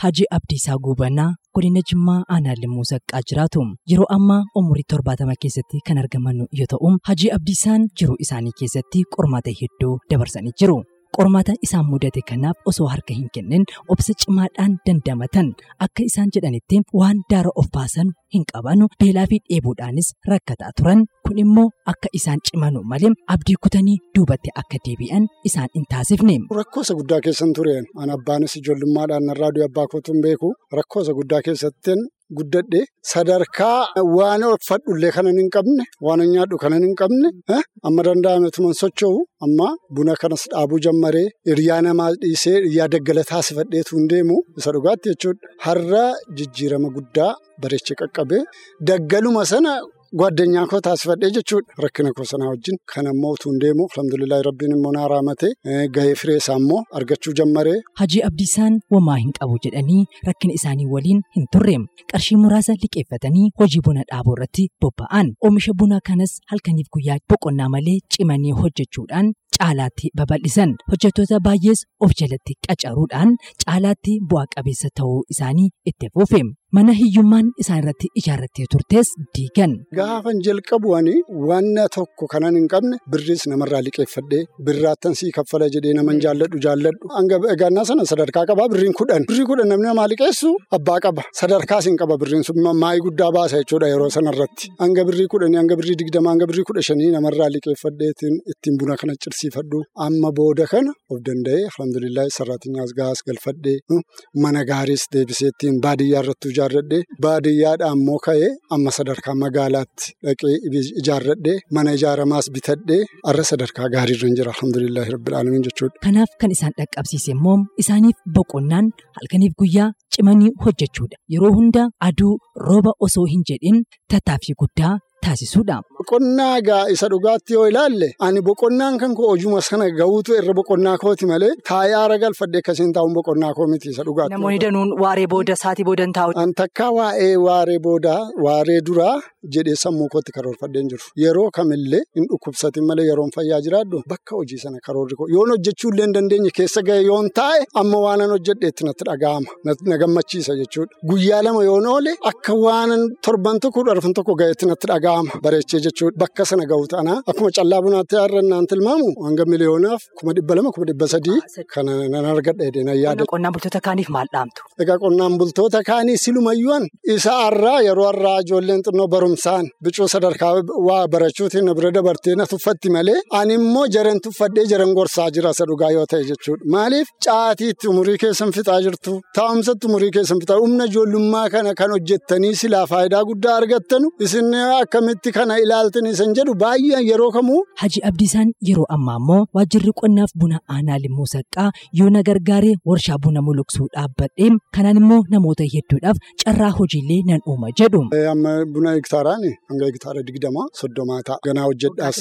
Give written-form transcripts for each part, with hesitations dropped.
Hajii Abdiisaa Guubanaa godina Jimmaa Aanaa Limmuu Saqqaa jiraatu. Yeroo ammaa umurii 70 keessatti kan argaman yoo ta'u, Hajii Abdiisaan jiruu isaanii keessatti qormaata hedduu dabarsanii jiru. Qormaata isaan mudate kanaaf osoo harka hin kennin obsa cimaadhaan dandamatan akka isaan jedhanitti waan daara of baasan hin qabanu beelaa fi dheebuudhaanis rakkataa turan. Kun immoo akka isaan cimanu malee abdii kutanii duubatti akka deebi'an isaan hin taasifne. Rakkoosa guddaa keessan tureen an abbaanis ijoollummaadhaan narraa du'e abbaa kootuun beeku rakkoosa guddaa keessatti guddadhe sadarkaa waan uffadhullee kanan hin qabne waan nyaadhu kanan hin qabne amma danda'ame tuman socho'u amma buna kanas dhaabuu jammaree hiriyaa namaa dhiisee hiriyaa daggala taasifadheetu hin deemu isa dhugaatti jechuudha. Har'a jijjiirama guddaa bareechee qaqqabee daggaluma sana gwaddeenyaa koo taasifadhee jechuudha. Rakkina koo sanaa wajjin kan ammoo utuu hin deemu alhamdulillah rabbiin immoo naa raamate gahee firee isaa immoo argachuu jammaree. Hajii Abdiisaan wamaa hin qabu jedhanii rakkina isaanii waliin hin turre. Qarshii muraasa liqeeffatanii hojii buna dhaabuu irratti bobba'an. Oomisha bunaa kanas halkaniif guyyaa boqonnaa malee cimanii hojjechuudhaan caalaatti babal'isan. Hojjettoota baay'ees of jalatti qacaruudhaan caalaatti bu'aa qabeessa ta'uu isaanii itti fufe. Mana hiyyummaan isaan irratti ijaarrattee turtes diigan. Gaafan jalqabu waan tokko kanan hin qabne birriis namarraa liqeeffadhee birraattan sii kaffala jedhee naman jaalladhu. Hanga eeggannaa sana sadarkaa qabaa birriin 10. Birrii 10 namni namaa liqeessu abbaa qaba. Sadarkaas hin qaba birriin sun maayii guddaa baasa jechuudha yeroo sanarratti. Hanga birrii 10, hanga birrii 20, hanga birrii 15 namarraa liqeeffadheetiin ittiin buna kana cirsiifadhu. Amma booda kana of danda'ee alhamdulillah sararaatinaas gahaas galfadhee mana gaariis deebiseettiin baadiyyaa irratti ijaarradhee baadiyyaadhaan ammoo ka'ee amma sadarkaa magaalaatti dhaqee ijaarradhee mana ijaaramaas bitadhee har'a sadarkaa gaariirra jira alhamdulillah rabbil aalamiin jechuudha. Kanaaf kan isaan dhaqqabsiise immoo isaaniif boqonnaan halkaniif guyyaa cimanii hojjechuudha. Yeroo hunda aduu rooba osoo hin jedhin tattaaffii guddaa taasisuudha. Boqonnaa isa dhugaatti yoo ilaalle ani boqonnaan kan koo hojuma sana ga'uutu irra boqonnaa kooti malee taayaara galfadhee akkasiin taa'uun boqonnaa koo miti isa dhugaatti. Namoonni danuun waaree booda saatii booda hin taa'u. An takkaa waa'ee waaree boodaa waaree duraa jedhee sammuu kootti karoorfadheen jiru. Yeroo kamillee hin dhukkubsatin malee yeroon fayyaa jiraadhu bakka hojii sana karoorri koo yoon hojjechuullee hin dandeenye keessa ga'e yoon taa'e amma waanan hojjedheetti natti dhaga'ama na gammachiisa jechuudha. Guyyaa lama yoon oole akka waanan torban tokko dharfan tokko ga'eetti natti dhaga'ama. Bareechee jechuudha. Bakka sana ga'u ta'ana akkuma callaa bunaatti har'annaan tilmaamu hanga miliyoonaaf 200,000-300,000 kana nan argadha jedhee yaada. Qonnaan bultoota kaaniif maal dhaamtu? Egaa qonnaan bultoota kaanii silumayyuun isa har'aa yeroo har'aa ijoolleen xinnoo barumsaan bicuu sadarkaa waa barachuutiin na bira dabartee na tuffatti malee ani immoo jaran tuffadhee jaran gorsaa jira isa dhugaa yoo ta'e jechuudha. Maaliif caatiitti umurii keessan fixaa jirtu taa'umsatti umurii keessan fixaa humna ijoollummaa kana kan hojjettanii silaa faayidaa guddaa argattanu isin akkamitti kana ilaaltanii san jedhu baay'ee yeroo kamuu. Hajii Abdiisaan yeroo ammaa immoo waajjirri qonnaaf buna aanaa Limmuu Saqqaa yoo na gargaaree warshaa buna muluqsuu dhaabbadhee kanaan immoo namoota hedduudhaaf carraa hojiilee nan uuma jedhu. Amma buna hektaaraan hanga hektaara 20-30 ta'a. Ganaa hojjedhaas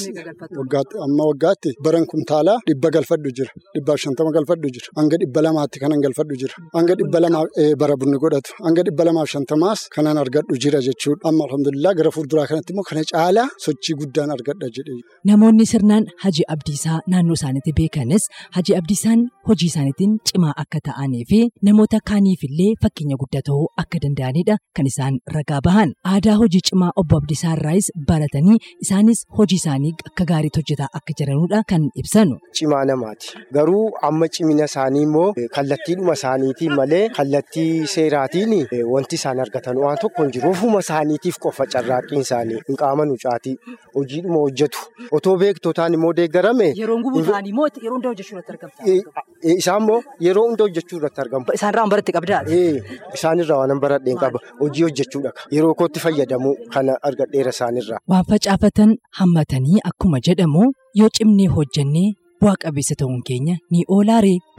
amma waggaatti baran kumtaalaa 100 galfadhu jira. 150 galfadhu jira. Hanga 200tti kanan galfadhu jira. Hanga 200 bara bunni godhatu. Hanga 250 kanan argadhu jira jechuudha. Amma alhamdulillah gara fuulduraa kanatti immoo kana caalaa sochii guddaan argadha jedhee. Namoonni sirnaan Hajii Abdiisaa naannoo isaaniitti beekanis Hajii Abdiisaan hojii isaaniitiin cimaa akka ta'anii fi namoota kaaniifillee fakkeenya guddaa ta'uu akka danda'anidha kan isaan ragaa bahan. Aadaa hojii cimaa obbo Abdiisaa irraayis baratanii isaanis hojii isaanii akka gaariitti hojjetaa akka jiranudha kan ibsanu. Cimaa namaati. Garuu amma cimina isaanii immoo kallattiidhuma isaaniitiin malee kallattii seeraatiin wanti isaan argatan waan tokko hin jiru. Ofuma isaaniitiif qofa carraaqqiin isaanii hin qaamanu caatii hojiidhuma hojjetu. Otoo beektotaan immoo deeggarame. Yeroo gubuu ta'anii immoo yeroo hunda hojjechuu irratti argamu. Isaan immoo yeroo hunda hojjechuu irratti argamu. Isaanirraa waan baratti qabdaa? Isaanirraa waan baradheen qaba. Hojii hojjechuudha. Yeroo kootti fayyadamuu kana argadheera isaanirraa. Waan facaafatan hammatanii akkuma jedhamu yoo cimnee hojjennee bu'aa qabeessa ta'uun keenya ni oolaaree.